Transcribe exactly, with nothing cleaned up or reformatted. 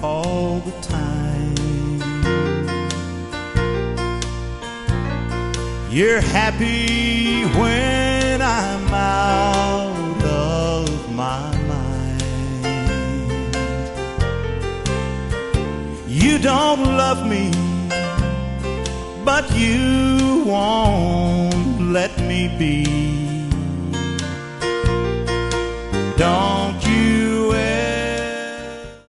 all the time. You're happy when I'm out of my mind. You don't love me, but you won't let me be. Don't